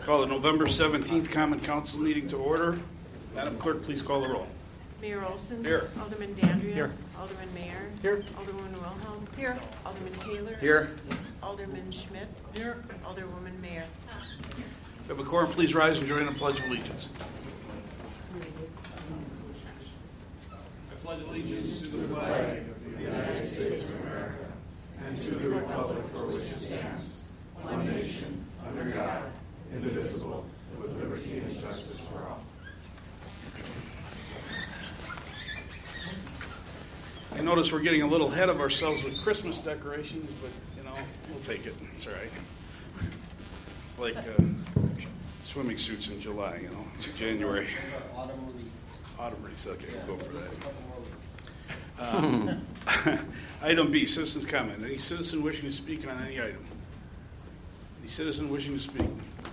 Call the November 17th Common Council meeting to order. Madam Clerk, please call the roll. Mayor Olson. Here. Alderman Dandria. Here. Alderman Mayer. Here. Alderwoman Wilhelm. Here. Alderman Taylor. Here. Alderman Schmidt. Here. Alderwoman Mayer. We have a quorum. Please rise and join the Pledge of Allegiance. I pledge allegiance to the flag of the United States of America and to the republic for which it stands, one nation, under God, indivisible, with liberty and justice for all. I notice we're getting a little ahead of ourselves with Christmas decorations, but, we'll take it. It's all right. It's like swimming suits in July, It's January. Autumn wreaths. Okay, we'll go for that. Item B, citizens' comment. Any citizen wishing to speak on any item? Any citizen wishing to speak?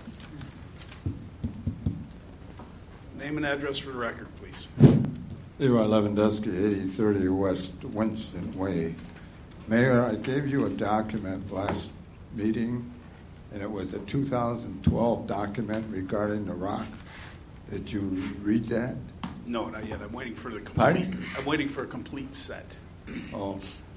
Name and address for the record, please. Leroy Lewandowski, 8030 West Winston Way. Mayor, I gave you a document last meeting, and it was a 2012 document regarding the rock. Did you read that? No, not yet. I'm waiting for the complete. Pardon? I'm waiting for a complete set. Oh,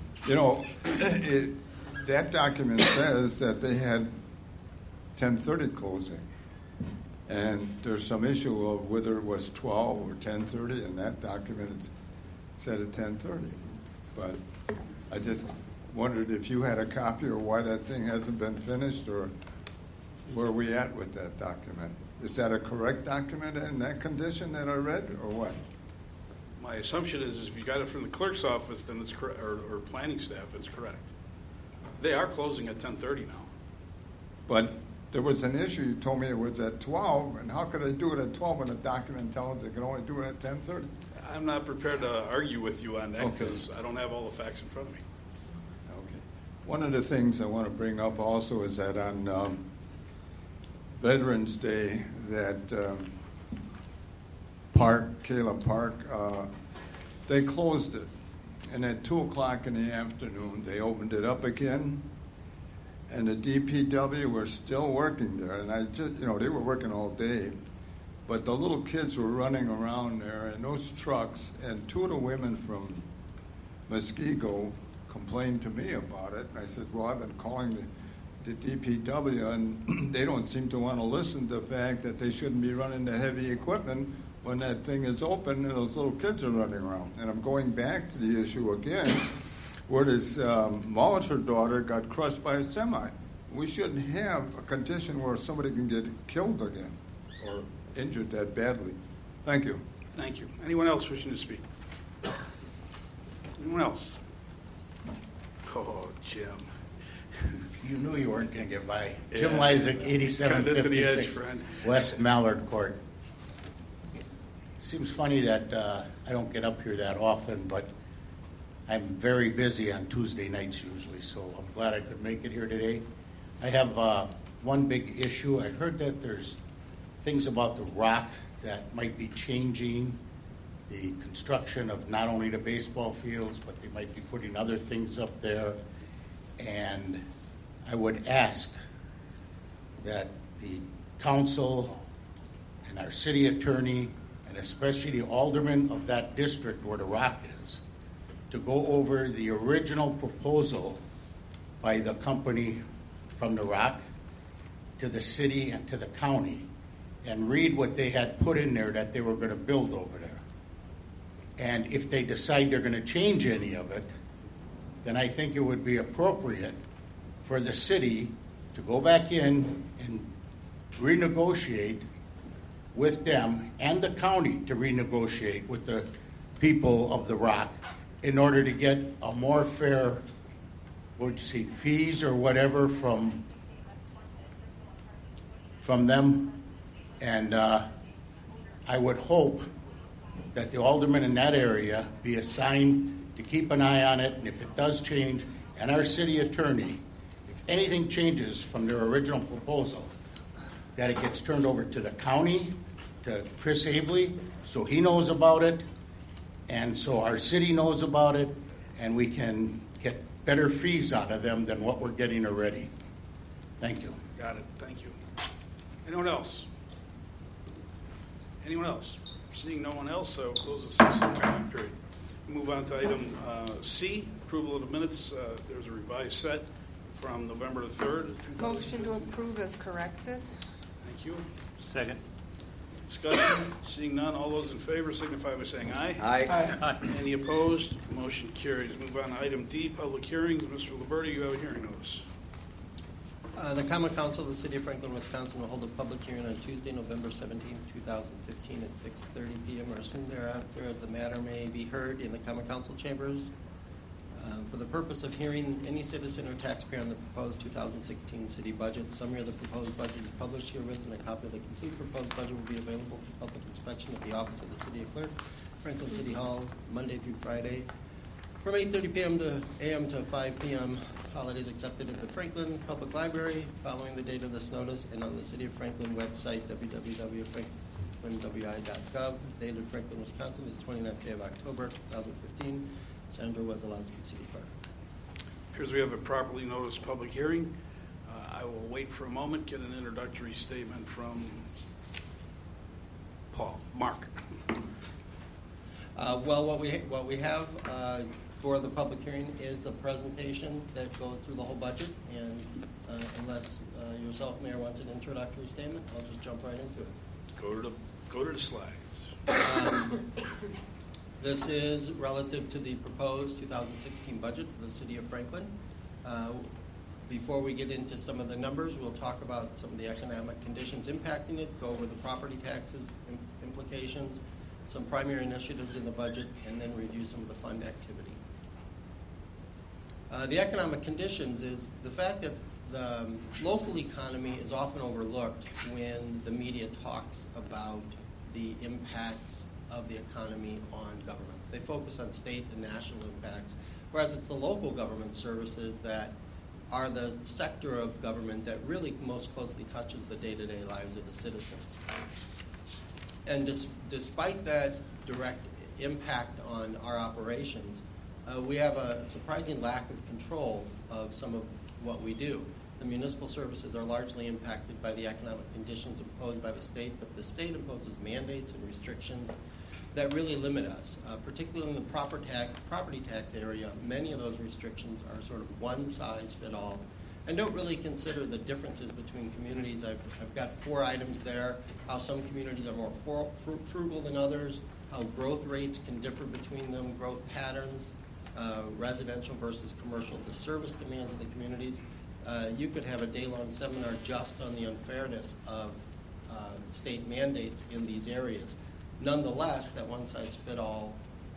that document says that they had 10:30 closing, and there's some issue of whether it was 12 or 10:30, and that document said at 10:30. But I just wondered if you had a copy or why that thing hasn't been finished, or where are we at with that document? Is that a correct document in that condition that I read, or what? My assumption is if you got it from the clerk's office, then it's correct, or planning staff, it's correct. They are closing at 10:30 now. But there was an issue. You told me it was at 12, and how could I do it at 12 when the document tells they can only do it at 10:30? I'm not prepared to argue with you on that because Okay. I don't have all the facts in front of me. Okay. One of the things I want to bring up also is that on Veterans Day, that Kayla Park, they closed it. And at 2 o'clock in the afternoon, they opened it up again. And the DPW were still working there. And they were working all day. But the little kids were running around there, and those trucks, and two of the women from Muskego complained to me about it. And I said, well, I've been calling the DPW, and they don't seem to want to listen to the fact that they shouldn't be running the heavy equipment when that thing is open and those little kids are running around. And I'm going back to the issue again, where this Molitor daughter got crushed by a semi. We shouldn't have a condition where somebody can get killed again or injured that badly. Thank you. Thank you. Anyone else wishing to speak? Anyone else? Oh, Jim. You knew you weren't going to get by. Yeah. Jim Lysak, Kinda to the edge, 8756 friend. West Mallard Court. Seems funny that I don't get up here that often, but I'm very busy on Tuesday nights usually, so I'm glad I could make it here today. I have one big issue. I heard that there's things about the rock that might be changing the construction of not only the baseball fields, but they might be putting other things up there. And I would ask that the council and our city attorney, and especially the aldermen of that district where the rock is, to go over the original proposal by the company from the rock to the city and to the county, and read what they had put in there that they were going to build over there. And if they decide they're going to change any of it, then I think it would be appropriate for the city to go back in and renegotiate with them, and the county to renegotiate with the people of the rock in order to get a more fair, fees or whatever from them. And I would hope that the aldermen in that area be assigned to keep an eye on it, and if it does change, and our city attorney, if anything changes from their original proposal, that it gets turned over to the county, to Chris Abley, so he knows about it, and so our city knows about it, and we can get better fees out of them than what we're getting already. Thank you. Got it. Thank you. Anyone else? Anyone else? Seeing no one else, I will close the citizen comment period. Move on to item C, approval of the minutes. There's a revised set from November the 3rd. Motion to approve as corrected. Thank you. Second. Discussion, seeing none, all those in favor signify by saying aye. Aye. Any opposed? Motion carries. Move on to item D, public hearings. Mr. Liberti, you have a hearing notice. The Common Council of the City of Franklin, Wisconsin will hold a public hearing on Tuesday, November 17, 2015 at 6:30 p.m. or soon thereafter, as the matter may be heard in the Common Council chambers. For the purpose of hearing any citizen or taxpayer on the proposed 2016 city budget, summary of the proposed budget is published herewith, and a copy of the complete proposed budget will be available for public inspection at the office of the City Clerk, Franklin City Hall, Monday through Friday, from 8:30 a.m. to 5 p.m. Holidays accepted at the Franklin Public Library following the date of this notice, and on the City of Franklin website, www.franklinwi.gov, dated Franklin, Wisconsin, this 29th day of October, 2015. Sandra Wesolowski, City Clerk. Appears we have a properly noticed public hearing. I will wait for a moment, get an introductory statement from Mark. Well, what we have for the public hearing is the presentation that goes through the whole budget, and unless yourself, Mayor, wants an introductory statement, I'll just jump right into it. Go to the slides. This is relative to the proposed 2016 budget for the City of Franklin. Before we get into some of the numbers, we'll talk about some of the economic conditions impacting it, go over the property taxes implications, some primary initiatives in the budget, and then review some of the fund activity. The economic conditions is the fact that the local economy is often overlooked when the media talks about the impacts of the economy on governments. They focus on state and national impacts, whereas it's the local government services that are the sector of government that really most closely touches the day-to-day lives of the citizens. And despite that direct impact on our operations, we have a surprising lack of control of some of what we do. The municipal services are largely impacted by the economic conditions imposed by the state, but the state imposes mandates and restrictions that really limit us, particularly in the property tax area. Many of those restrictions are sort of one-size-fits-all and don't really consider the differences between communities. I've got 4 items there, how some communities are more frugal than others, how growth rates can differ between them, growth patterns, residential versus commercial, the service demands of the communities. You could have a day-long seminar just on the unfairness of state mandates in these areas. Nonetheless, that one-size-fits-all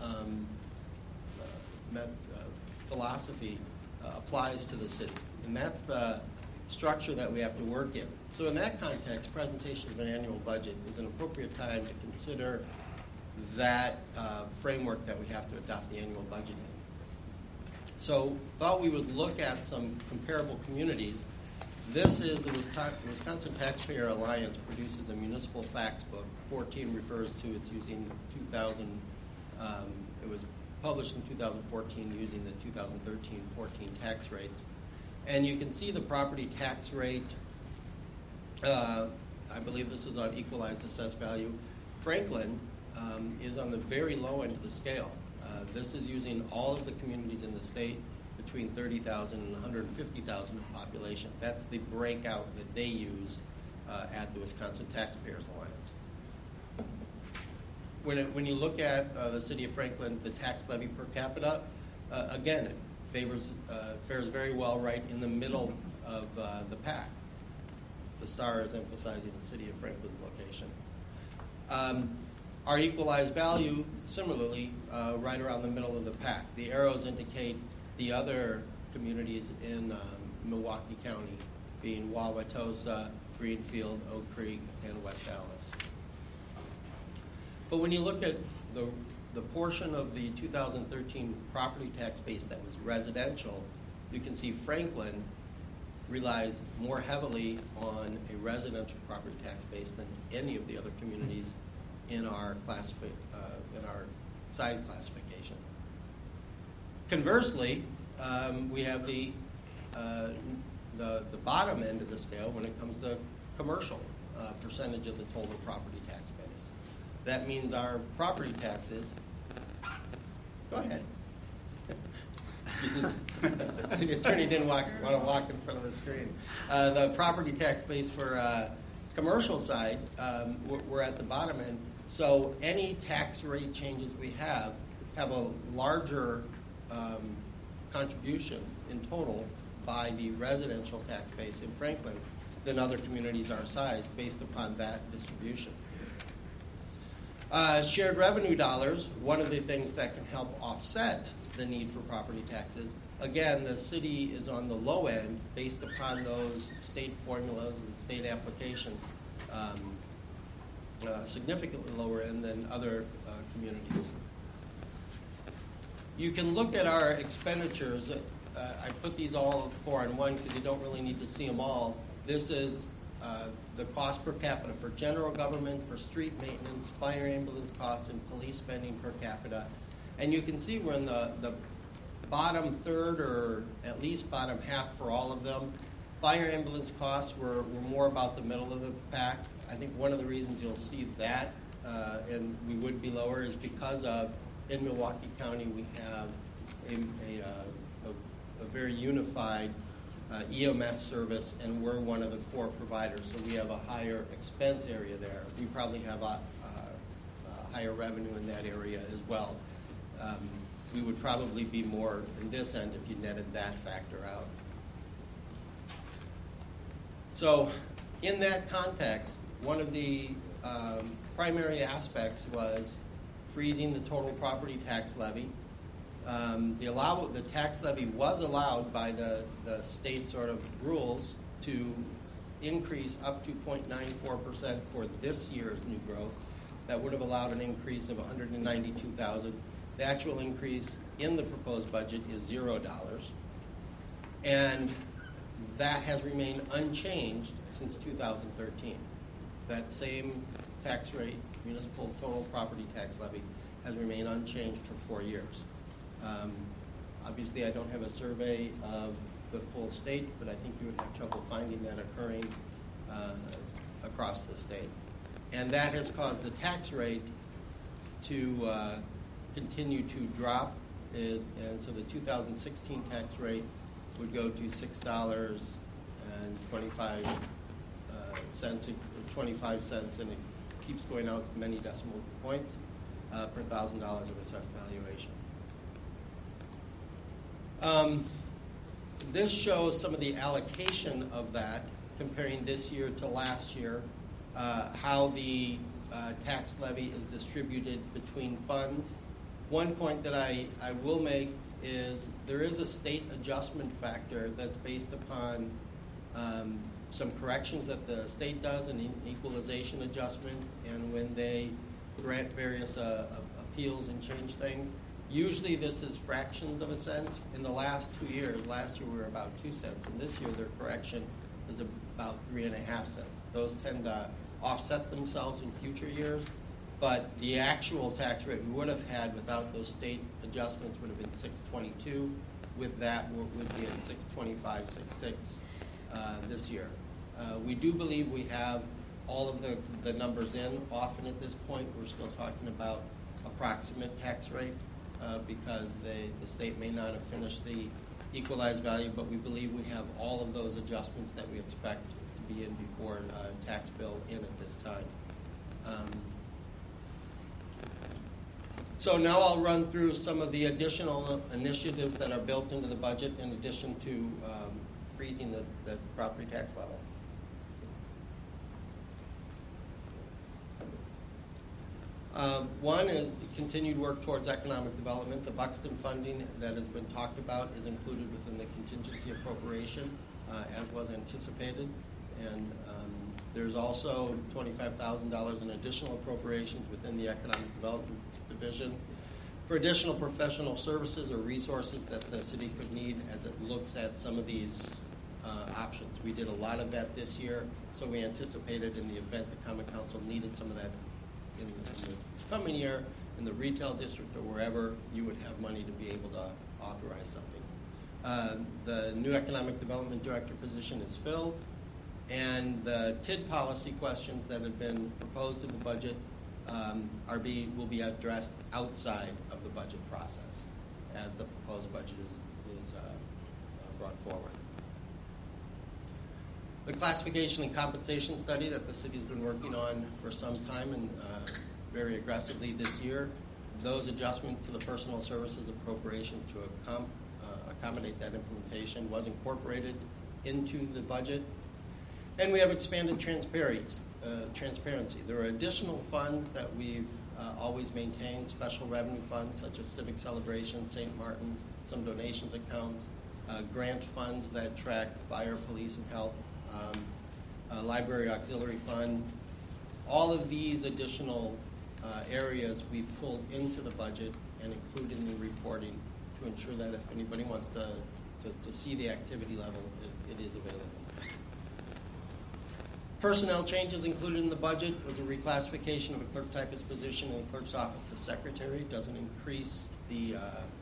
philosophy applies to the city, and that's the structure that we have to work in. So in that context, presentation of an annual budget is an appropriate time to consider that framework that we have to adopt the annual budget in. So thought we would look at some comparable communities. This is the Wisconsin Taxpayer Alliance produces a municipal facts book. 14 refers to it's using 2000. It was published in 2014 using the 2013-14 tax rates, and you can see the property tax rate. I believe this is on equalized assessed value. Franklin is on the very low end of the scale. This is using all of the communities in the state between 30,000 and 150,000 of population. That's the breakout that they use at the Wisconsin Taxpayers Alliance. When you look at the city of Franklin, the tax levy per capita, again, it fares very well right in the middle of the pack. The star is emphasizing the city of Franklin's location. Our equalized value, similarly, right around the middle of the pack. The arrows indicate the other communities in Milwaukee County, being Wauwatosa, Greenfield, Oak Creek, and West Allis. But when you look at the portion of the 2013 property tax base that was residential, you can see Franklin relies more heavily on a residential property tax base than any of the other communities in our size classification. Conversely, we have the bottom end of the scale when it comes to commercial. percentage of the total property tax base. That means our property taxes. Go ahead. City attorney didn't want to walk in front of the screen. The property tax base for commercial side, we're at the bottom end. So any tax rate changes we have a larger contribution in total by the residential tax base in Franklin than other communities our size based upon that distribution. Shared revenue dollars, one of the things that can help offset the need for property taxes. Again, the city is on the low end based upon those state formulas and state applications, significantly lower end than other communities. You can look at our expenditures. I put these all 4 in one because you don't really need to see them all. This is the cost per capita for general government, for street maintenance, fire ambulance costs, and police spending per capita. And you can see we're in the bottom third, or at least bottom half for all of them. Fire ambulance costs were more about the middle of the pack. I think one of the reasons you'll see that, and we would be lower, is because of, in Milwaukee County, we have a very unified EMS service, and we're one of the core providers, so we have a higher expense area there. We probably have a higher revenue in that area as well. We would probably be more in this end if you netted that factor out. So in that context, one of the primary aspects was freezing the total property tax levy. The tax levy was allowed by the state sort of rules to increase up to 0.94% for this year's new growth. That would have allowed an increase of $192,000. The actual increase in the proposed budget is $0. And that has remained unchanged since 2013. That same tax rate, municipal total property tax levy, has remained unchanged for 4 years. Obviously, I don't have a survey of the full state, but I think you would have trouble finding that occurring across the state. And that has caused the tax rate to continue to drop. And so the 2016 tax rate would go to $6.25, 25 cents, and it keeps going out many decimal points per $1,000 of assessed valuation. This shows some of the allocation of that, comparing this year to last year, how the tax levy is distributed between funds. One point that I will make is there is a state adjustment factor that's based upon some corrections that the state does, an equalization adjustment, and when they grant various appeals and change things. Usually this is fractions of a cent. In the last 2 years, last year we were about 2 cents, and this year their correction is about 3.5 cents. Those tend to offset themselves in future years, but the actual tax rate we would have had without those state adjustments would have been $6.22. With that, we would be at $6.25, $6.6 this year. We do believe we have all of the numbers in. Often at this point, we're still talking about approximate tax rate because the state may not have finished the equalized value, but we believe we have all of those adjustments that we expect to be in before tax bill in at this time. So now I'll run through some of the additional initiatives that are built into the budget in addition to freezing the property tax level. One is continued work towards economic development. The Buxton funding that has been talked about is included within the contingency appropriation as was anticipated. And there's also $25,000 in additional appropriations within the economic development division for additional professional services or resources that the city could need as it looks at some of these options. We did a lot of that this year, so we anticipated in the event the Common Council needed some of that in the coming year, in the retail district or wherever, you would have money to be able to authorize something. The new economic development director position is filled. And the TID policy questions that have been proposed in the budget will be addressed outside of the budget process as the proposed budget is brought forward. The classification and compensation study that the city's been working on for some time and very aggressively this year, those adjustments to the personal services appropriations to accommodate that implementation was incorporated into the budget. And we have expanded transparency. There are additional funds that we've always maintained, special revenue funds such as Civic Celebration, St. Martin's, some donations accounts, grant funds that track fire, police, and health, library auxiliary fund. All of these additional areas we pulled into the budget and included in the reporting to ensure that if anybody wants to see the activity level, it is available. Personnel changes included in the budget was a reclassification of a clerk typist position in the clerk's office to secretary. It doesn't increase the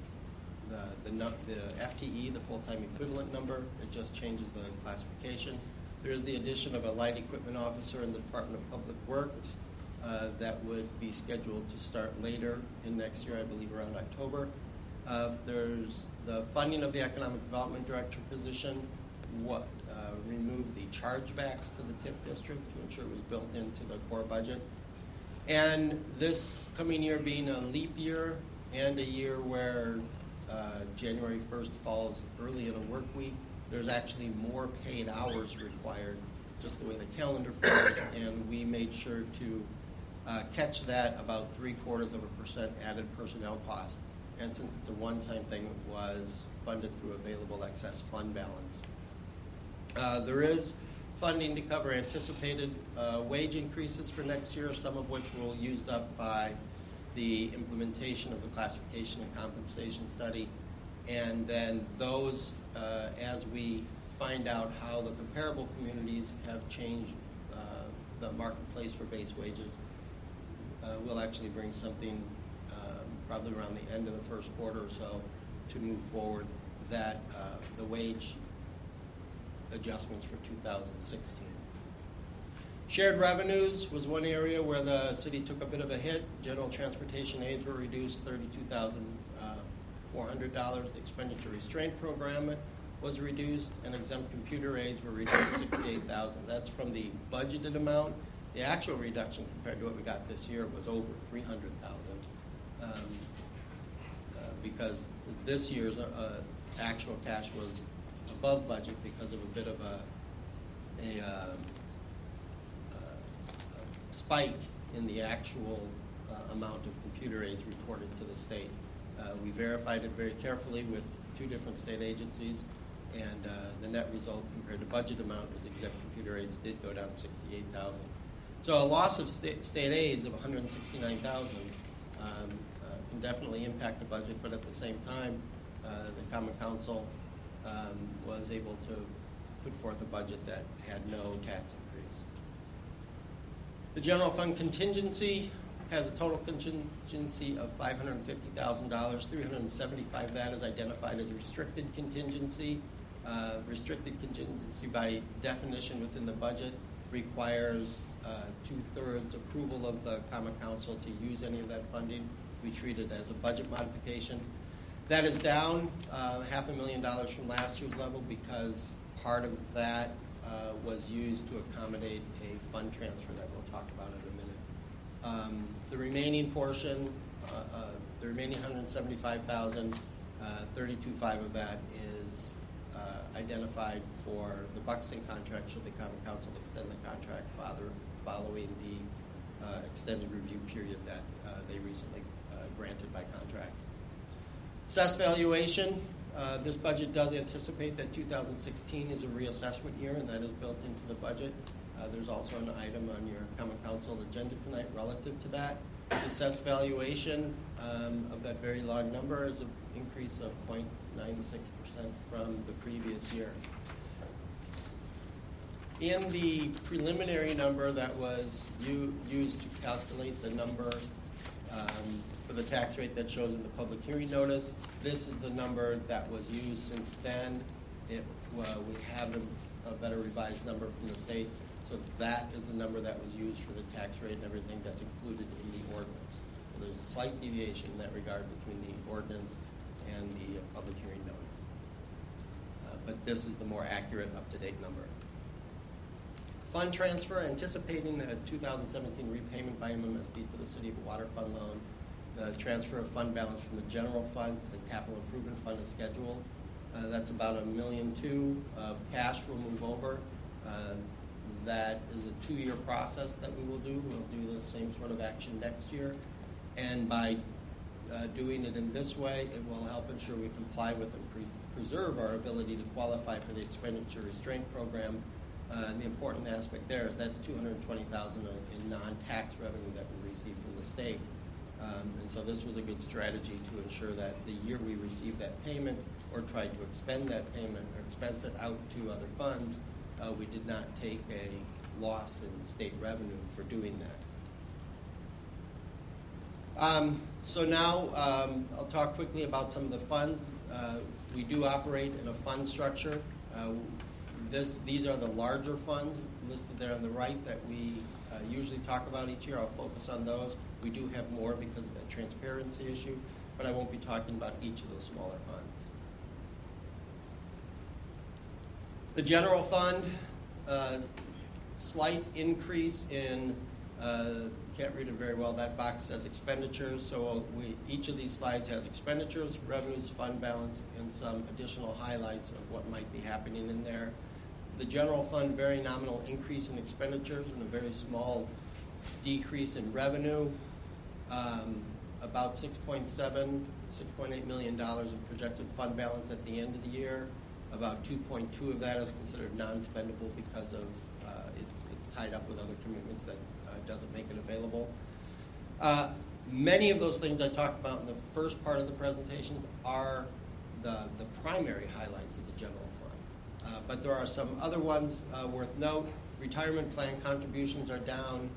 FTE, the full-time equivalent number. It just changes the classification. There is the addition of a light equipment officer in the Department of Public Works that would be scheduled to start later in next year, I believe around October. There's the funding of the Economic Development Director position. Remove the chargebacks to the TIP district to ensure it was built into the core budget. And this coming year being a leap year and a year where January 1st falls early in a work week, there's actually more paid hours required, just the way the calendar falls, and we made sure to catch that about 0.75% added personnel cost. And since it's a one-time thing, it was funded through available excess fund balance. There is funding to cover anticipated wage increases for next year, some of which will be used up by the implementation of the classification and compensation study. And then those, as we find out how the comparable communities have changed the marketplace for base wages, we'll actually bring something probably around the end of the first quarter or so to move forward that the wage adjustments for 2016. Shared revenues was one area where the city took a bit of a hit. General transportation aids were reduced $32,400. The expenditure restraint program was reduced, and exempt computer aids were reduced $68,000. That's from the budgeted amount. The actual reduction compared to what we got this year was over $300,000 because this year's actual cash was above budget because of a bit of a spike in the actual amount of computer aids reported to the state. We verified it very carefully with 2 different state agencies, and the net result compared to budget amount was exempt computer aids did go down $68,000. So a loss of state aids of $169,000 can definitely impact the budget, but at the same time, the Common Council was able to put forth a budget that had no tax increase. The general fund contingency has a total contingency of $550,000. $375,000 of that is identified as restricted contingency. Restricted contingency, by definition within the budget, requires 2/3 approval of the Common Council to use any of that funding. We treat it as a budget modification. That is down $500,000 from last year's level because part of that was used to accommodate a fund transfer that we'll talk about in a minute. The remaining portion, the remaining $175,000, $32,500 of that is identified for the Buxton contract should the Common Council extend the contract following the extended review period that they recently granted by contract. Assessed valuation. This budget does anticipate that 2016 is a reassessment year, and that is built into the budget. There's also an item on your Common Council agenda tonight relative to that. The assessed valuation of that very large number is an increase of 0.96% from the previous year. In the preliminary number that was used to calculate the number for the tax rate that shows in the public hearing notice, this is the number that was used since then. We have a better revised number from the state. So that is the number that was used for the tax rate and everything that's included in the ordinance. So there's a slight deviation in that regard between the ordinance and the public hearing notice. But this is the more accurate, up-to-date number. Fund transfer, anticipating the 2017 repayment by MMSD for the City of Water Fund loan. The transfer of fund balance from the general fund to the capital improvement fund is scheduled. That's about $1.2 million of cash we'll move over. That is a 2-year process that we will do. We'll do the same sort of action next year. And by doing it in this way, it will help ensure we comply with and preserve our ability to qualify for the expenditure restraint program. And the important aspect there is that's $220,000 in non-tax revenue that we receive from the state. And so this was a good strategy to ensure that the year we received that payment or tried to expend that payment or expense it out to other funds, we did not take a loss in state revenue for doing that. So now I'll talk quickly about some of the funds. We do operate in a fund structure. These are the larger funds listed there on the right that we usually talk about each year. I'll focus on those. We do have more because of that transparency issue, but I won't be talking about each of those smaller funds. The general fund, slight increase in, can't read it very well, that box says expenditures, so each of these slides has expenditures, revenues, fund balance, and some additional highlights of what might be happening in there. The general fund, very nominal increase in expenditures and a very small decrease in revenue. About $6.8 million in projected fund balance at the end of the year. About 2.2 of that is considered non-spendable because of it's tied up with other commitments that doesn't make it available. Many of those things I talked about in the first part of the presentation are the primary highlights of the general fund. But there are some other ones worth note. Retirement plan contributions are down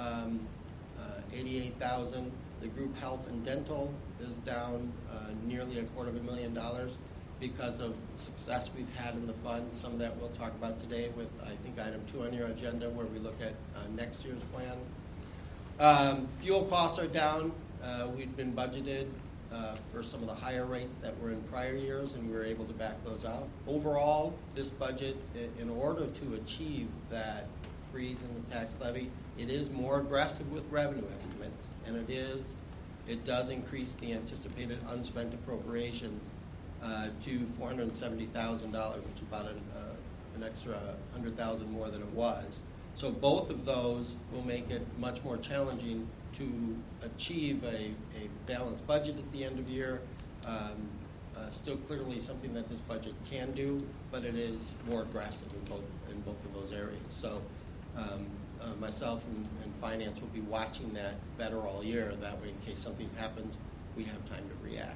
$88,000. The group health and dental is down nearly $250,000 because of success we've had in the fund. Some of that we'll talk about today with, I think, item 2 on your agenda where we look at next year's plan. Fuel costs are down. We've been budgeted for some of the higher rates that were in prior years, and we were able to back those out. Overall, this budget, in order to achieve that freeze in the tax levy, it is more aggressive with revenue estimates, and it does increase the anticipated unspent appropriations to $470,000, which is about an extra $100,000 more than it was. So both of those will make it much more challenging to achieve a balanced budget at the end of the year. Still clearly something that this budget can do, but it is more aggressive in both of those areas. So myself and finance will be watching that better all year. That way, in case something happens, we have time to react.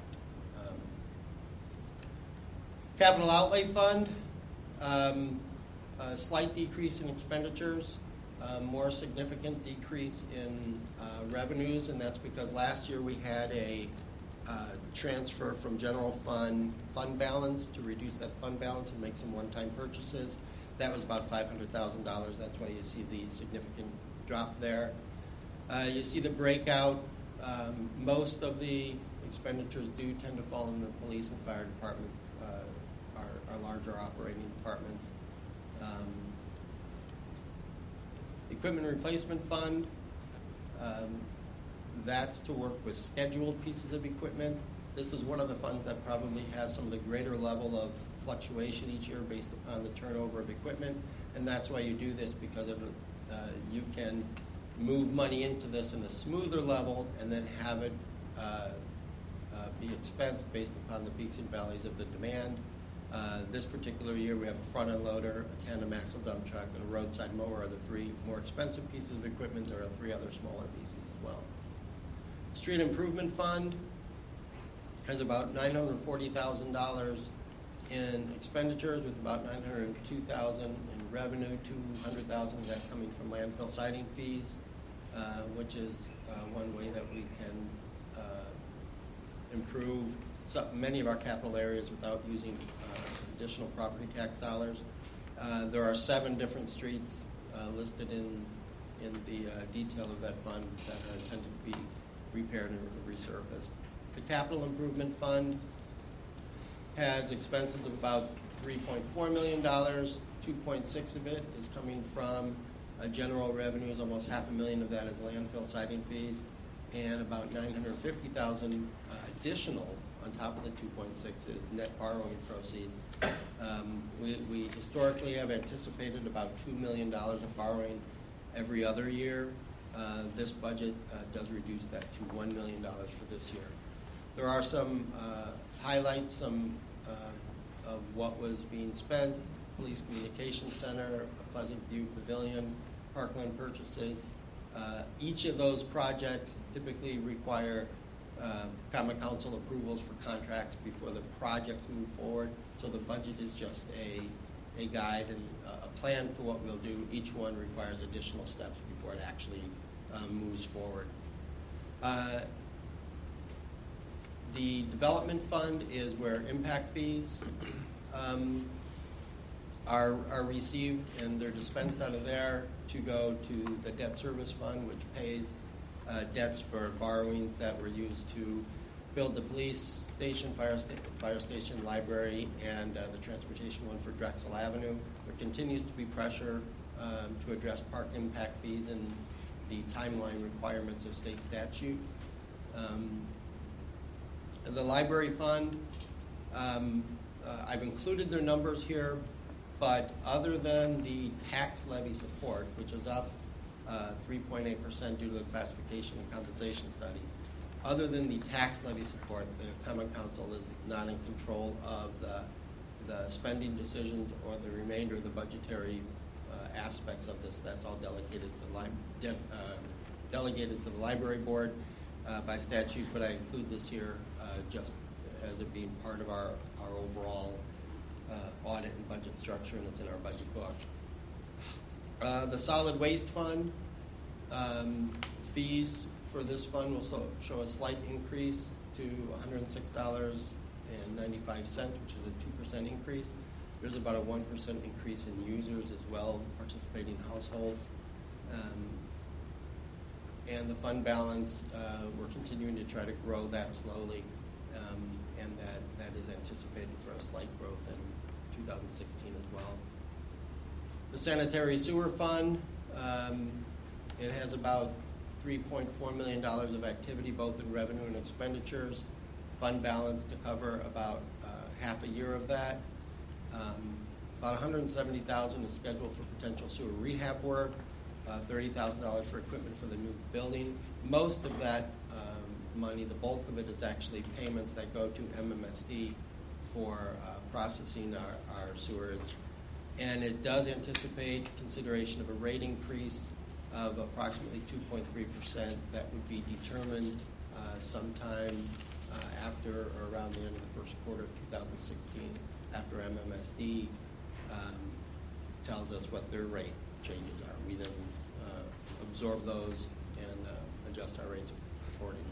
Capital outlay fund, a slight decrease in expenditures, more significant decrease in revenues, and that's because last year we had a transfer from general fund balance to reduce that fund balance and make some one-time purchases. That was about $500,000. That's why you see the significant drop there. You see the breakout. Most of the expenditures do tend to fall in the police and fire departments, our larger operating departments. Equipment replacement fund, that's to work with scheduled pieces of equipment. This is one of the funds that probably has some of the greater level of fluctuation each year based upon the turnover of equipment, and that's why you do this, because you can move money into this in a smoother level and then have it be expensed based upon the peaks and valleys of the demand. This particular year we have a front end loader, a tandem axle dump truck, and a roadside mower are the 3 more expensive pieces of equipment. There are 3 other smaller pieces as well. Street improvement fund has about $940,000 in expenditures, with about $902,000 in revenue, $200,000 of that coming from landfill siding fees, which is one way that we can improve many of our capital areas without using additional property tax dollars. There are 7 different streets listed in the detail of that fund that are intended to be repaired and resurfaced. The capital improvement fund has expenses of about $3.4 million. 2.6 of it is coming from general revenues. Almost $500,000 of that is landfill siding fees, and about $950,000 additional on top of the 2.6 is net borrowing proceeds. We historically have anticipated about $2 million of borrowing every other year. This budget does reduce that to $1 million for this year. There are some highlights, of what was being spent: Police Communications Center, a Pleasant View Pavilion, parkland purchases. Each of those projects typically require Common Council approvals for contracts before the projects move forward. So the budget is just a guide and a plan for what we'll do. Each one requires additional steps before it actually moves forward. The development fund is where impact fees are received, and they're dispensed out of there to go to the debt service fund, which pays debts for borrowings that were used to build the police station, fire station, library, and the transportation one for Drexel Avenue. There continues to be pressure to address park impact fees and the timeline requirements of state statute. The library fund, I've included their numbers here, but other than the tax levy support, which is up 3.8% due to the classification and compensation study, other than the tax levy support, the Common Council is not in control of the spending decisions or the remainder of the budgetary aspects of this. That's all delegated to the library board by statute, but I include this here just as it being part of our overall audit and budget structure, and it's in our budget book. The solid waste fund, fees for this fund will show a slight increase to $106.95, which is a 2% increase. There's about a 1% increase in users as well, participating households. And the fund balance, we're continuing to try to grow that slowly, and that is anticipated for a slight growth in 2016 as well. The sanitary sewer fund, it has about $3.4 million of activity, both in revenue and expenditures. Fund balance to cover about half a year of that. About $170,000 is scheduled for potential sewer rehab work. $30,000 for equipment for the new building. Most of that money, the bulk of it, is actually payments that go to MMSD for processing our sewage. And it does anticipate consideration of a rate increase of approximately 2.3% that would be determined sometime after or around the end of the first quarter of 2016, after MMSD tells us what their rate changes are. We then absorb those and adjust our rates accordingly.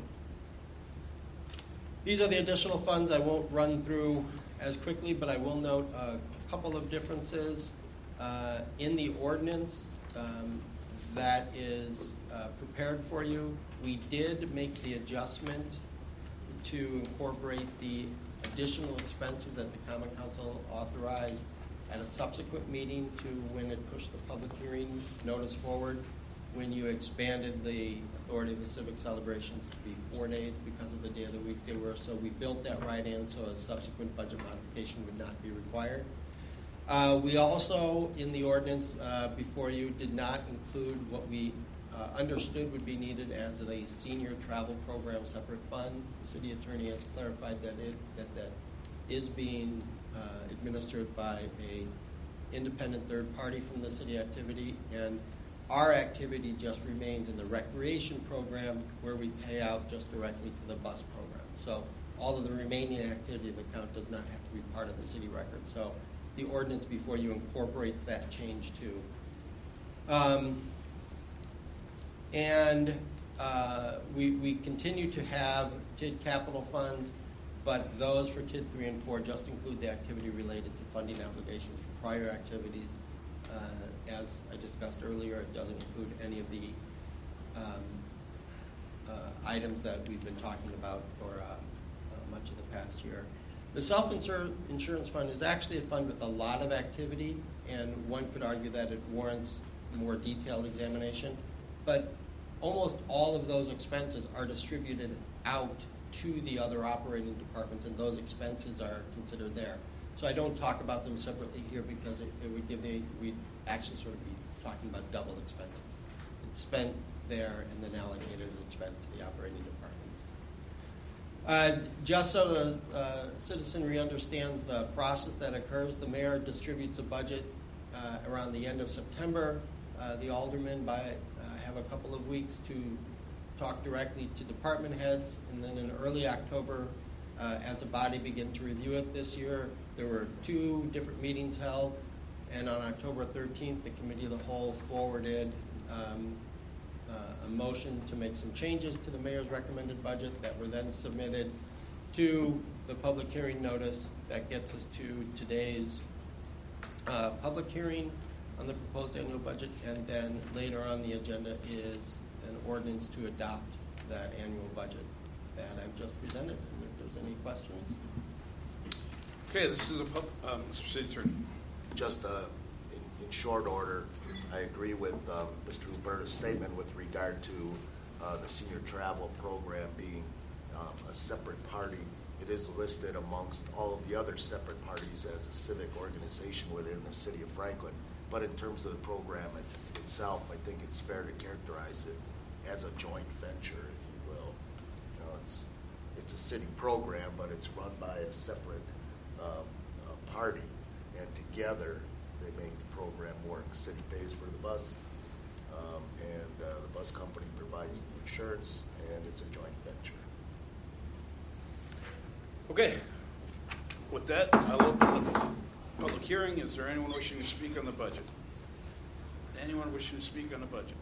These are the additional funds. I won't run through as quickly, but I will note a couple of differences. In the ordinance that is prepared for you, we did make the adjustment to incorporate the additional expenses that the Common Council authorized at a subsequent meeting to when it pushed the public hearing notice forward, when you expanded the authority of the civic celebrations to be 4 days because of the day of the week they were. So we built that right in so a subsequent budget modification would not be required. We also, in the ordinance before you, did not include what we understood would be needed as a senior travel program separate fund. The city attorney has clarified that that is being administered by a independent third party from the city activity, and our activity just remains in the recreation program where we pay out just directly to the bus program. So all of the remaining activity of the account does not have to be part of the city record. So the ordinance before you incorporates that change too. We continue to have TID capital funds but those for TID 3 and 4 just include the activity related to funding obligations for prior activities. As I discussed earlier, it doesn't include any of the items that we've been talking about for much of the past year. The self-insurance fund is actually a fund with a lot of activity, and one could argue that it warrants more detailed examination, but almost all of those expenses are distributed out to the other operating departments, and those expenses are considered there. So I don't talk about them separately here because it would give we'd actually sort of be talking about double expenses. It's spent there and then allocated as expense to the operating departments. Just so the citizenry understands the process that occurs, the mayor distributes a budget around the end of September. The aldermen have a couple of weeks to talk directly to department heads, and then in early October, as a body, begin to review it. This year, there were 2 different meetings held, and on October 13th, the Committee of the Whole forwarded a motion to make some changes to the mayor's recommended budget that were then submitted to the public hearing notice that gets us to today's public hearing on the proposed annual budget, and then later on the agenda is an ordinance to adopt that annual budget that I've just presented. And if there's any questions. Okay, this is Mr. City Attorney. Just in short order, I agree with Mr. Huberta's statement with regard to the senior travel program being a separate party. It is listed amongst all of the other separate parties as a civic organization within the city of Franklin. But in terms of the program itself, I think it's fair to characterize it as a joint venture, if you will. You know, it's a city program, but it's run by a separate party, and together they make the program work. The city pays for the bus, and the bus company provides the insurance, and it's a joint venture. Okay. With that, I'll open the public hearing. Is there anyone wishing to speak on the budget? Anyone wishing to speak on the budget?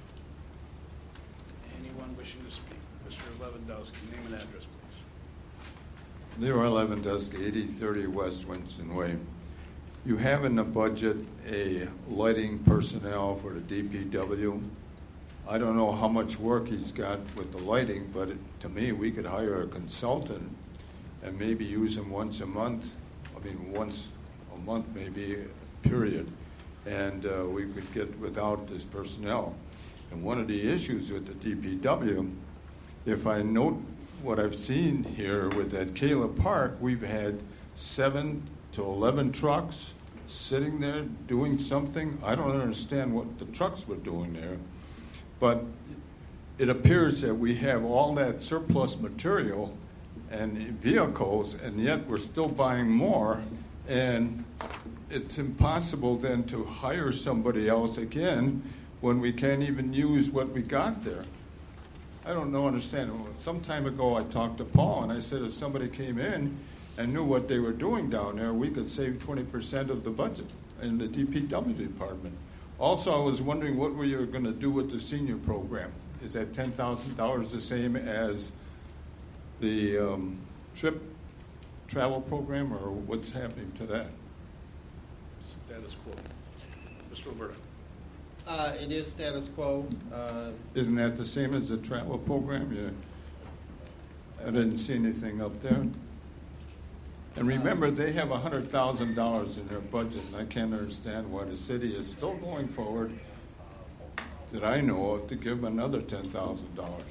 Anyone wishing to speak? Mr. Lewandowski, name and address, please. Leroy Lewandowski, 8030 West Winston Way. You have in the budget a lighting personnel for the DPW. I don't know how much work he's got with the lighting, but to me, we could hire a consultant and maybe use him once a month. Once a month maybe, period. And we could get without this personnel. And one of the issues with the DPW, if I note what I've seen here with that Caleb Park, we've had 7 to 11 trucks sitting there doing something. I don't understand what the trucks were doing there. But it appears that we have all that surplus material and vehicles, and yet we're still buying more. And it's impossible then to hire somebody else again when we can't even use what we got there. I don't understand. Some time ago I talked to Paul and I said if somebody came in and knew what they were doing down there, we could save 20% of the budget in the DPW department. Also, I was wondering what were you going to do with the senior program? Is that $10,000 the same as the travel program, or what's happening to that? Status quo. Mr. Roberta. It is status quo. Isn't that the same as the travel program? Yeah. I didn't see anything up there. And remember, they have $100,000 in their budget, and I can't understand why the city is still going forward, that I know of, to give them another $10,000.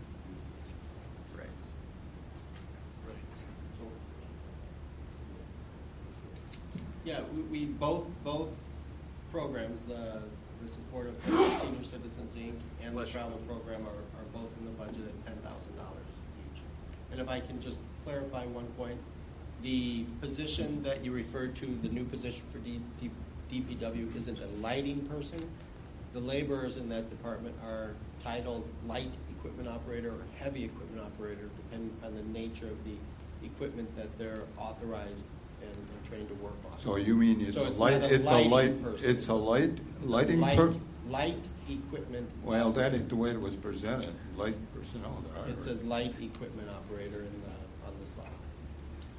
Yeah, we both programs, the support of Senior Citizens Inc. and the travel program are both in the budget at $10,000 each. And if I can just clarify one point, the position that you referred to, the new position for DPW, isn't a lighting person. The laborers in that department are titled light equipment operator or heavy equipment operator, depending on the nature of the equipment that they're authorized and trained to work on. So you mean it's lighting equipment. Well, that ain't the way it was presented. Light personnel. It says light equipment operator on the slide.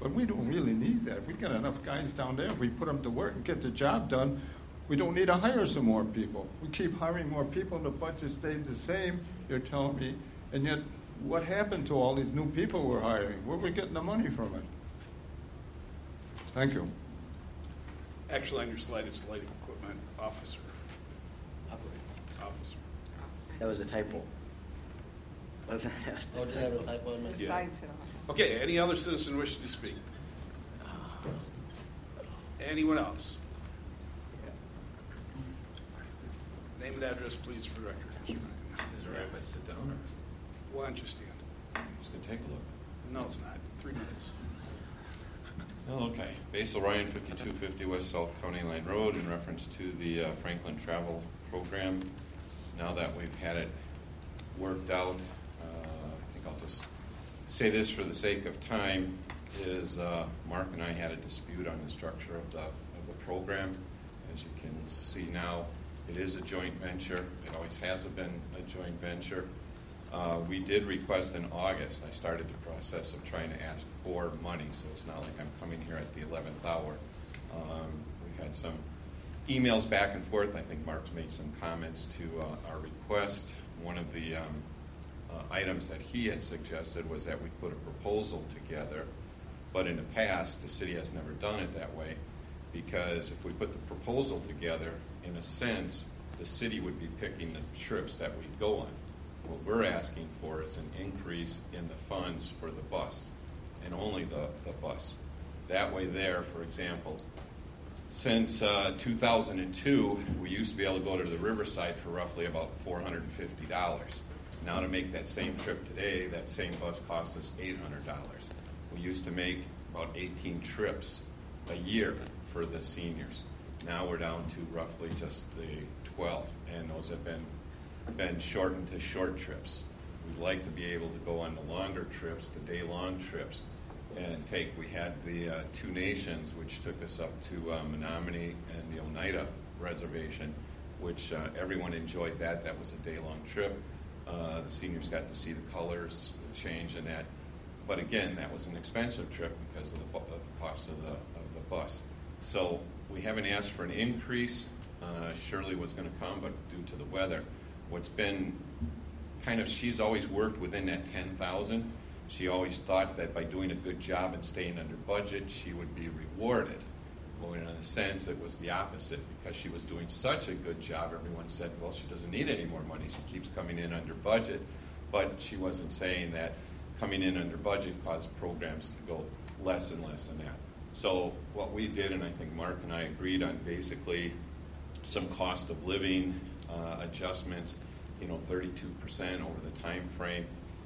But we don't really need that. We got enough guys down there. If we put them to work and get the job done, we don't need to hire some more people. We keep hiring more people, and the budget stays the same, you're telling me. And yet, what happened to all these new people we're hiring? Where are we getting the money from it? Thank you. Actually, on your slide, it's lighting equipment officer. Officer. That was a typo. Wasn't it? Oh, did I have a typo in my? Besides it all. Okay, any other citizen wishing to speak? Anyone else? Name and address, please, for the record. Mr. Ryan. Is it right if I sit down, or Why don't you stand? I'm just going to take a look? No, it's not. 3 minutes. Oh, okay. Basil Ryan, 5250 West South County Line Road, in reference to the Franklin Travel Program. Now that we've had it worked out, I think I'll just say this for the sake of time, is Mark and I had a dispute on the structure of the program. As you can see now, it is a joint venture. It always has been a joint venture. We did request in August. I started the process of trying to ask for money, so it's not like I'm coming here at the 11th hour. We've had some emails back and forth. I think Mark's made some comments to our request. One of the items that he had suggested was that we put a proposal together, but in the past, the city has never done it that way, because if we put the proposal together, in a sense, the city would be picking the trips that we'd go on. What we're asking for is an increase in the funds for the bus, and only the bus. That way there, for example, since 2002, we used to be able to go to the Riverside for roughly about $450. Now to make that same trip today, that same bus costs us $800. We used to make about 18 trips a year for the seniors. Now we're down to roughly just the 12, and those have been shortened to short trips. We'd like to be able to go on the longer trips, the day-long trips, and we had the Two Nations, which took us up to Menominee and the Oneida Reservation, which everyone enjoyed that. That was a day-long trip. The seniors got to see the colors change and that. But again, that was an expensive trip because of the cost of the bus. So we haven't asked for an increase. Shirley was going to come, but due to the weather, what's been she's always worked within that 10,000. She always thought that by doing a good job and staying under budget, she would be rewarded. Well, in a sense, it was the opposite. Because she was doing such a good job, everyone said, well, she doesn't need any more money. She keeps coming in under budget. But she wasn't saying that coming in under budget caused programs to go less and less than that. So what we did, and I think Mark and I agreed on basically some cost of living adjustments, 32% over the time frame.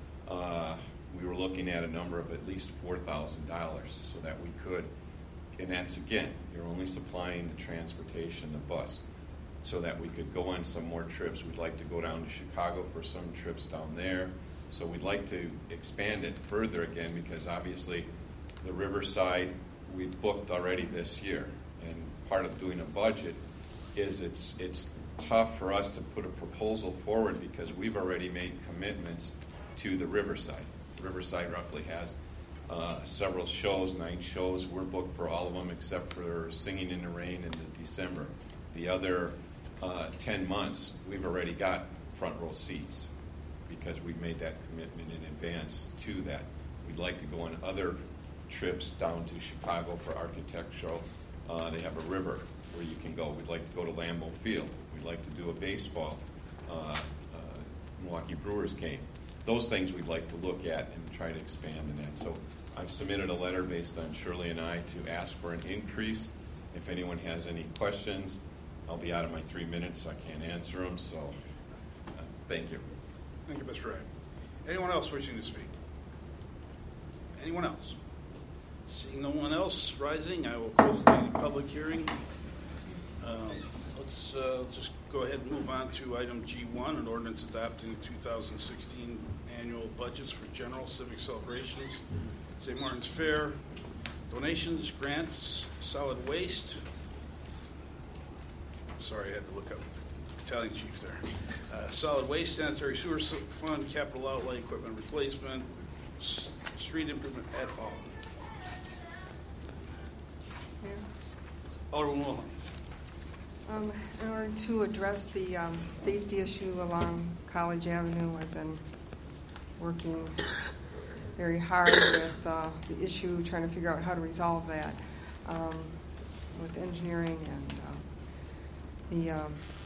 We were looking at a number of at least $4,000 so that we could, and that's again, you're only supplying the transportation, the bus, so that we could go on some more trips. We'd like to go down to Chicago for some trips down there. So we'd like to expand it further again, because obviously the Riverside we've booked already this year. And part of doing a budget is it's tough for us to put a proposal forward because we've already made commitments to the Riverside. Riverside roughly has several shows, 9 shows. We're booked for all of them except for Singing in the Rain in December. The other 10 months, we've already got front row seats because we've made that commitment in advance to that. We'd like to go on other trips down to Chicago for architectural. They have a river where you can go. We'd like to go to Lambeau Field. We'd like to do a baseball Milwaukee Brewers game. Those things we'd like to look at and try to expand in that. So I've submitted a letter based on Shirley and I to ask for an increase. If anyone has any questions, I'll be out of my 3 minutes, so I can't answer them. So thank you. Thank you, Mr. Wright. Anyone else wishing to speak? Anyone else? Seeing no one else rising, I will close the public hearing. Let's just go ahead and move on to item G1, an ordinance adopting 2016 annual budgets for general civic celebrations, St. Martin's Fair, donations, grants, solid waste. Sorry, I had to look up the Italian chief there. Solid waste, sanitary sewer fund, capital outlay, equipment replacement, street improvement at all. Alderman Wilhelm. In order to address the safety issue along College Avenue, I've been working very hard with the issue, trying to figure out how to resolve that with engineering and the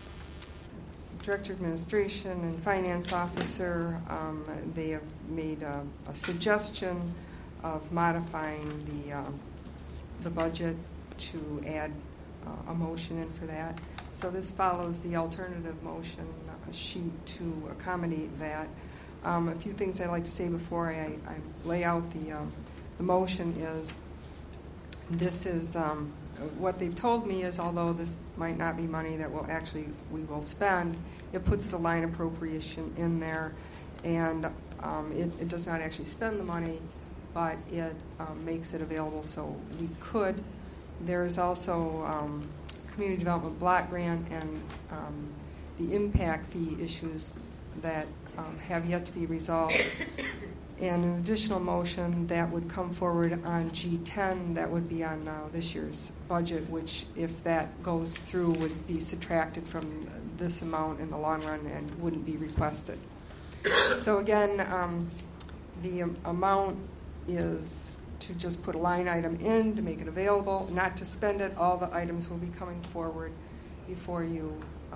Director of Administration and Finance Officer. They have made a suggestion of modifying the budget to add a motion in for that. So this follows the alternative motion sheet to accommodate that. A few things I'd like to say before I lay out the motion is this is what they've told me is, although this might not be money that we will spend, it puts the line appropriation in there, and it does not actually spend the money, but it makes it available so we could. There is also community development block grant and the impact fee issues that have yet to be resolved. And an additional motion that would come forward on G10 that would be on this year's budget, which if that goes through would be subtracted from this amount in the long run and wouldn't be requested. So again, the amount is to just put a line item in to make it available, not to spend it. All the items will be coming forward before you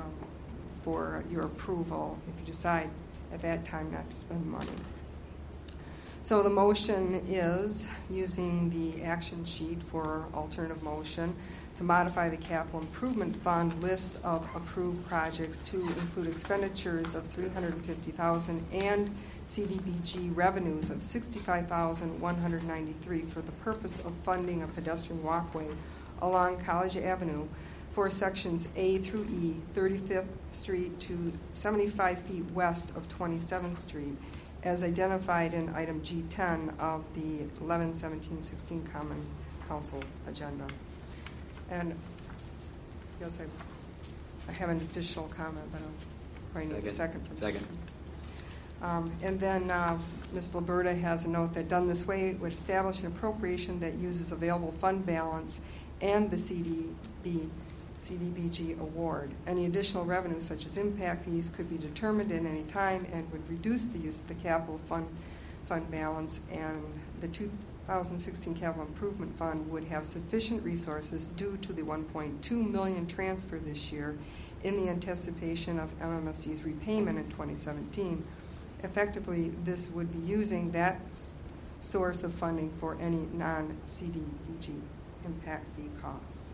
for your approval if you decide at that time not to spend money. So the motion is using the action sheet for alternative motion to modify the capital improvement fund list of approved projects to include expenditures of $350,000 and CDBG revenues of $65,193 for the purpose of funding a pedestrian walkway along College Avenue for sections A through E, 35th Street to 75 feet west of 27th Street, as identified in item G10 of the 11-17-16 Common Council agenda. And yes, I have an additional comment, but I'll probably need a second from Second. And then Ms. Liberta has a note that done this way would establish an appropriation that uses available fund balance and the CDBG award. Any additional revenue, such as impact fees, could be determined at any time and would reduce the use of the capital fund balance, and the 2016 Capital Improvement Fund would have sufficient resources due to the $1.2 million transfer this year in the anticipation of MMSC's repayment in 2017. Effectively, this would be using that source of funding for any non-CDBG impact fee costs.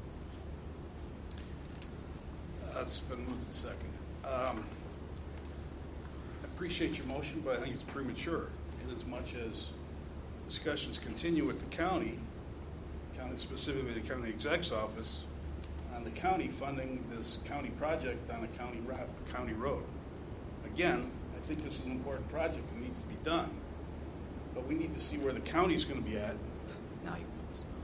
It's been moved and seconded. I appreciate your motion, but I think it's premature in as much as discussions continue with the county specifically the county exec's office, on the county funding this county project on a county road. Again, I think this is an important project that needs to be done, but we need to see where the county's going to be at. No, you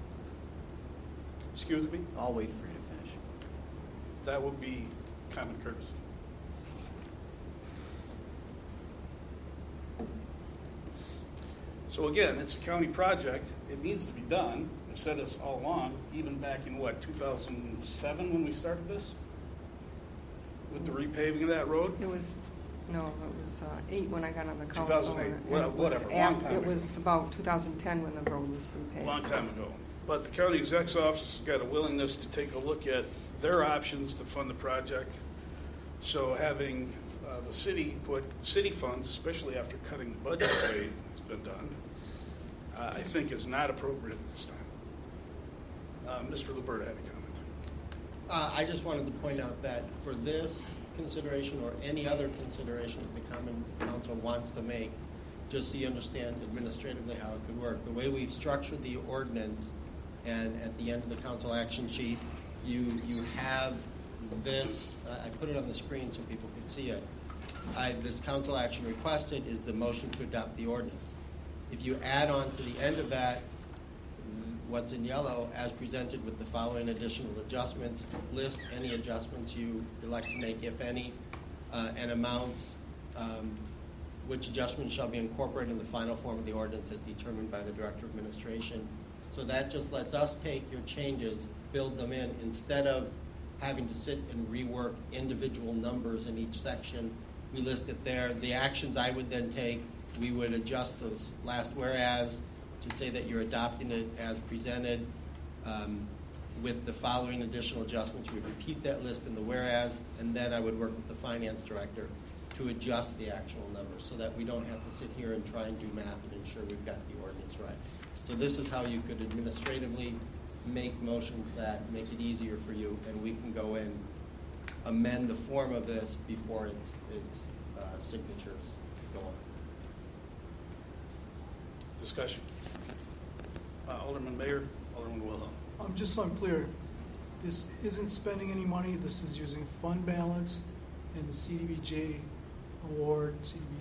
Excuse me? I'll wait for you to finish. That would be common courtesy. So again, it's a county project. It needs to be done. I've said this all along, even back in 2007 when we started this? With the repaving of that road? It was 8 when I got on the council. 2008, whatever, long time It ago. was about 2010 when the road was repaved. A long time ago. But the county exec's office has got a willingness to take a look at their options to fund the project. So having the city put city funds, especially after cutting the budget the way it's been done, I think is not appropriate at this time. Mr. Liberta had a comment. I just wanted to point out that for this consideration or any other consideration that the Common Council wants to make, just so you understand administratively how it could work. The way we've structured the ordinance, and at the end of the council action sheet, you have this. I put it on the screen so people can see it. This council action requested is the motion to adopt the ordinance. If you add on to the end of that what's in yellow as presented with the following additional adjustments, list any adjustments you elect to make, if any, and amounts, which adjustments shall be incorporated in the final form of the ordinance as determined by the Director of Administration. So that just lets us take your changes build them in instead of having to sit and rework individual numbers in each section. We list it there. The actions I would then take, we would adjust those last whereas to say that you're adopting it as presented with the following additional adjustments. We would repeat that list in the whereas, and then I would work with the finance director to adjust the actual numbers so that we don't have to sit here and try and do math and ensure we've got the ordinance right. So this is how you could administratively make motions that make it easier for you, and we can go in, amend the form of this before its signatures go on. Discussion. Alderman Mayor, Alderman Wilhelm. Just so I'm clear, this isn't spending any money. This is using fund balance and the CDBG award.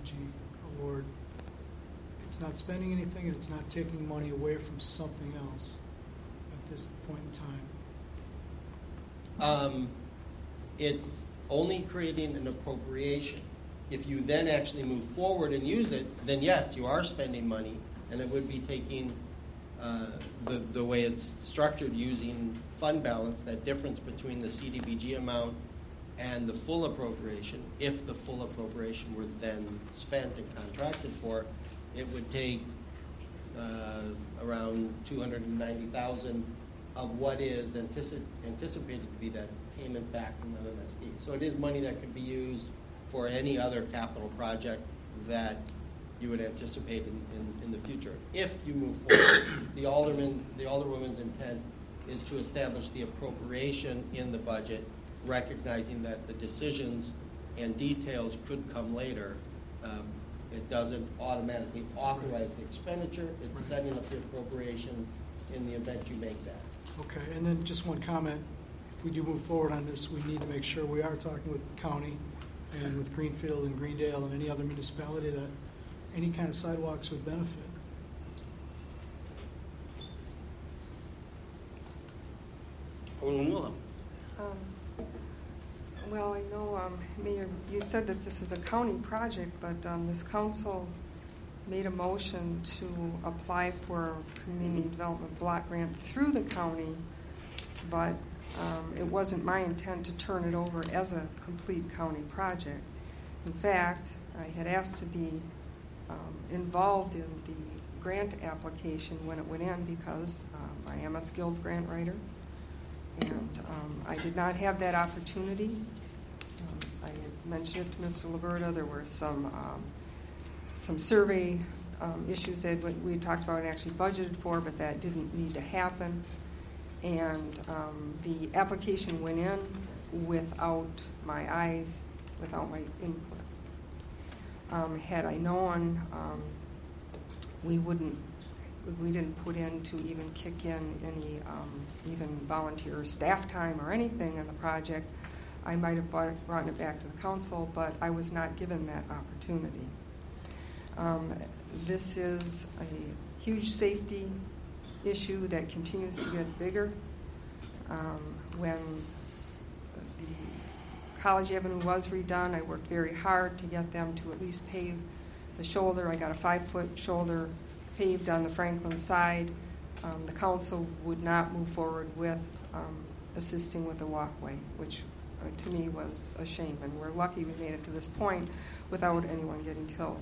It's not spending anything, and it's not taking money away from something else at this point in time. It's only creating an appropriation. If you then actually move forward and use it, then yes, you are spending money, and it would be taking the way it's structured using fund balance, that difference between the CDBG amount and the full appropriation. If the full appropriation were then spent and contracted for, it would take around $290,000 of what is anticipated to be that payment back from MMSD. So it is money that could be used for any other capital project that you would anticipate in the future. If you move forward, the alderwoman's intent is to establish the appropriation in the budget, recognizing that the decisions and details could come later. It doesn't automatically authorize the expenditure. It's setting up the appropriation in the event you make that. Okay, and then just one comment. If we do move forward on this, we need to make sure we are talking with the county and with Greenfield and Greendale and any other municipality that any kind of sidewalks would benefit. Alderman Wilhelm. Well, I know, Mayor, you said that this is a county project, but this council made a motion to apply for a community development block grant through the county, but it wasn't my intent to turn it over as a complete county project. In fact, I had asked to be involved in the grant application when it went in because I am a skilled grant writer, and I did not have that opportunity. I had mentioned it to Mr. Liberta. There were some survey issues that we had talked about and actually budgeted for, but that didn't need to happen. And the application went in without my eyes, without my input. Had I known, we didn't put in to even kick in any even volunteer staff time or anything in the project. I might have brought it back to the council, but I was not given that opportunity. This is a huge safety issue that continues to get bigger. When the College Avenue was redone, I worked very hard to get them to at least pave the shoulder. I got a 5-foot shoulder paved on the Franklin side. The council would not move forward with assisting with the walkway, which to me was a shame, and we're lucky we made it to this point without anyone getting killed.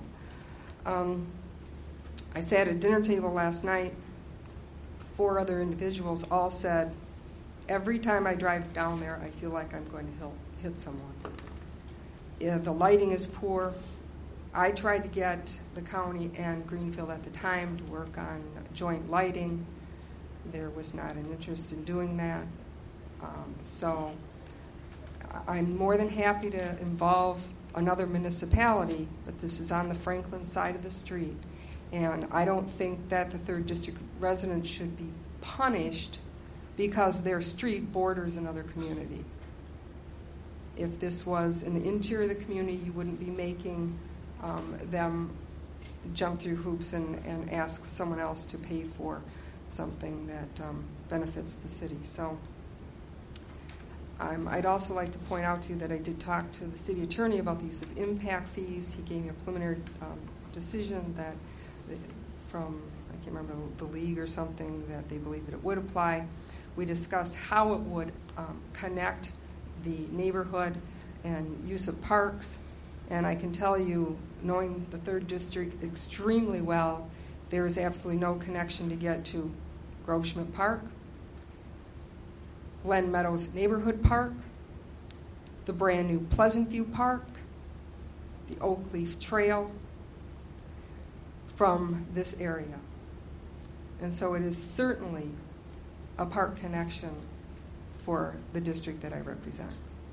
I sat at a dinner table last night. 4 other individuals all said, every time I drive down there, I feel like I'm going to hit someone. The lighting is poor. I tried to get the county and Greenfield at the time to work on joint lighting. There was not an interest in doing that. So I'm more than happy to involve another municipality, but this is on the Franklin side of the street. And I don't think that the 3rd District residents should be punished because their street borders another community. If this was in the interior of the community, you wouldn't be making them jump through hoops and ask someone else to pay for something that benefits the city. So I'd also like to point out to you that I did talk to the city attorney about the use of impact fees. He gave me a preliminary decision that from, I can't remember, the league or something, that they believe that it would apply. We discussed how it would connect the neighborhood and use of parks. And I can tell you, knowing the 3rd District extremely well, there is absolutely no connection to get to Grove Schmidt Park, Glen Meadows Neighborhood Park, the brand new Pleasant View Park, the Oak Leaf Trail, from this area. And so it is certainly a park connection for the district that I represent.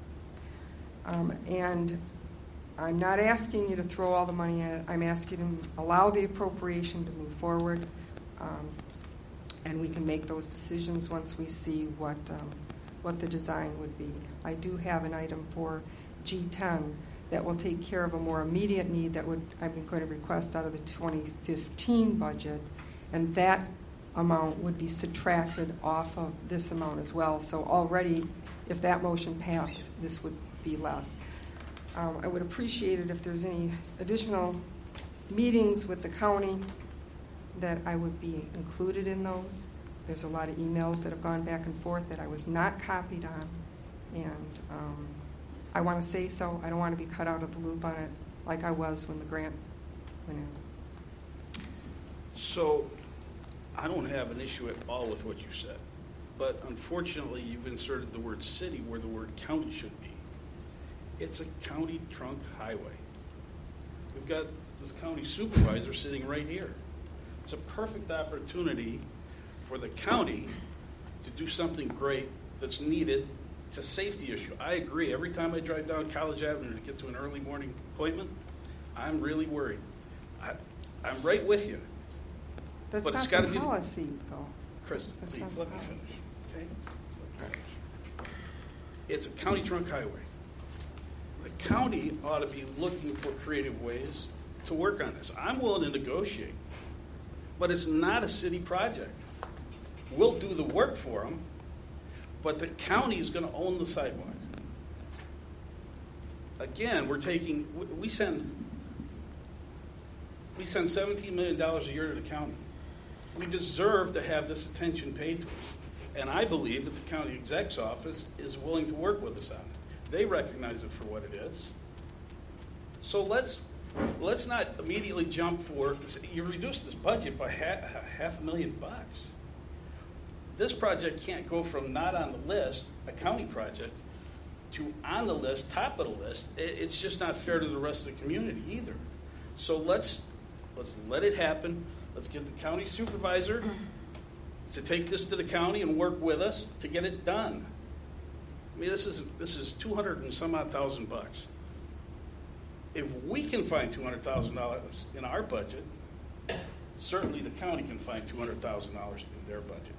And I'm not asking you to throw all the money at it. I'm asking you to allow the appropriation to move forward, and we can make those decisions once we see what the design would be. I do have an item for G10 that will take care of a more immediate need that I'm going to request out of the 2015 budget, and that amount would be subtracted off of this amount as well. So already, if that motion passed, this would be less. I would appreciate it if there's any additional meetings with the county that I would be included in those. There's a lot of emails that have gone back and forth that I was not copied on, and I want to say so. I don't want to be cut out of the loop on it like I was when the grant went in. So I don't have an issue at all with what you said, but unfortunately you've inserted the word city where the word county should be. It's a county trunk highway. We've got this county supervisor sitting right here. It's a perfect opportunity for the county to do something great that's needed. It's a safety issue. I agree. Every time I drive down College Avenue to get to an early morning appointment, I'm really worried. I'm right with you. That's but not it's got to the be policy, though. Chris, That's please not let the me policy. finish. Okay? It's a county trunk highway. The county ought to be looking for creative ways to work on this. I'm willing to negotiate, but it's not a city project. We'll do the work for them, but the county is going to own the sidewalk. Again, we send $17 million a year to the county. We deserve to have this attention paid to us. And I believe that the county exec's office is willing to work with us on it. They recognize it for what it is. So let's not immediately jump for, you reduce this budget by $500,000. This project can't go from not on the list, a county project, to on the list, top of the list. It's just not fair to the rest of the community either. So let's let it happen. Let's get the county supervisor to take this to the county and work with us to get it done. I mean, this is 200 and some odd thousand bucks. If we can find $200,000 in our budget, certainly the county can find $200,000 in their budget.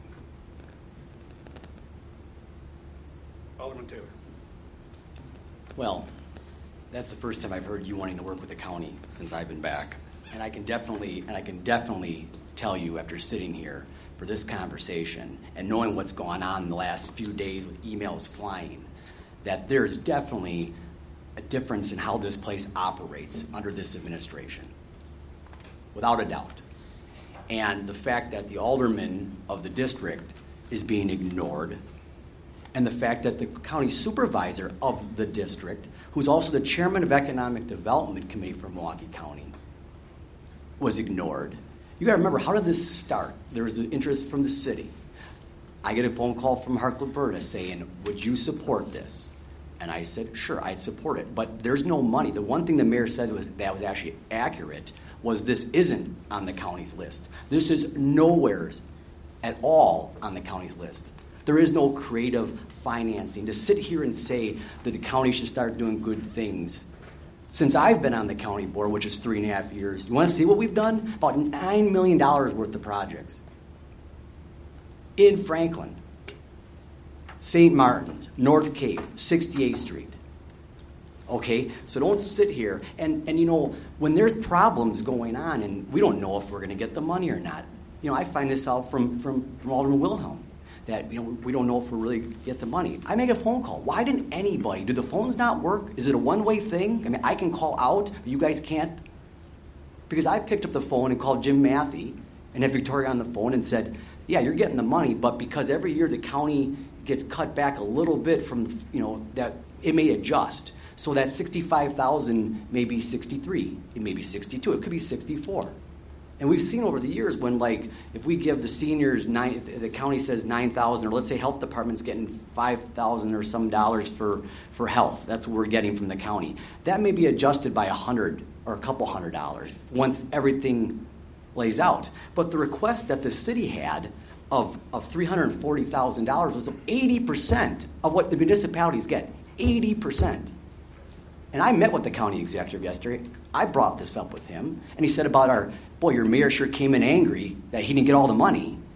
Alderman Taylor. Well, that's the first time I've heard you wanting to work with the county since I've been back. And I can definitely tell you after sitting here for this conversation and knowing what's gone on in the last few days with emails flying, that there's definitely a difference in how this place operates under this administration, without a doubt. And the fact that the alderman of the district is being ignored, and the fact that the county supervisor of the district, who's also the chairman of Economic Development Committee for Milwaukee County, was ignored. You got to remember, how did this start? There was an interest from the city. I get a phone call from Hart-Alberta saying, would you support this? And I said, sure, I'd support it. But there's no money. The one thing the mayor said that was actually accurate was this isn't on the county's list. This is nowhere at all on the county's list. There is no creative financing. To sit here and say that the county should start doing good things. Since I've been on the county board, which is 3.5 years, you want to see what we've done? About $9 million worth of projects. In Franklin, St. Martin's, North Cape, 68th Street. Okay, so don't sit here and you know, when there's problems going on and we don't know if we're going to get the money or not. You know, I find this out from Alderman Wilhelm, that we don't know if we'll really get the money. I make a phone call. Why didn't anybody? Do the phones not work? Is it a one-way thing? I mean, I can call out, but you guys can't? Because I picked up the phone and called Jim Matthey and had Victoria on the phone and said, yeah, you're getting the money, but because every year the county gets cut back a little bit from, that it may adjust. So that 65,000 may be 63, it may be 62, it could be 64. And we've seen over the years when, like, if we give the seniors the county says 9,000, or let's say health department's getting 5,000 or some dollars for health. That's what we're getting from the county. That may be adjusted by $100 or a couple $100 once everything lays out. But the request that the city had of $340,000 was 80% of what the municipalities get. 80%. And I met with the county executive yesterday. I brought this up with him, and he said about your mayor sure came in angry that he didn't get all the money.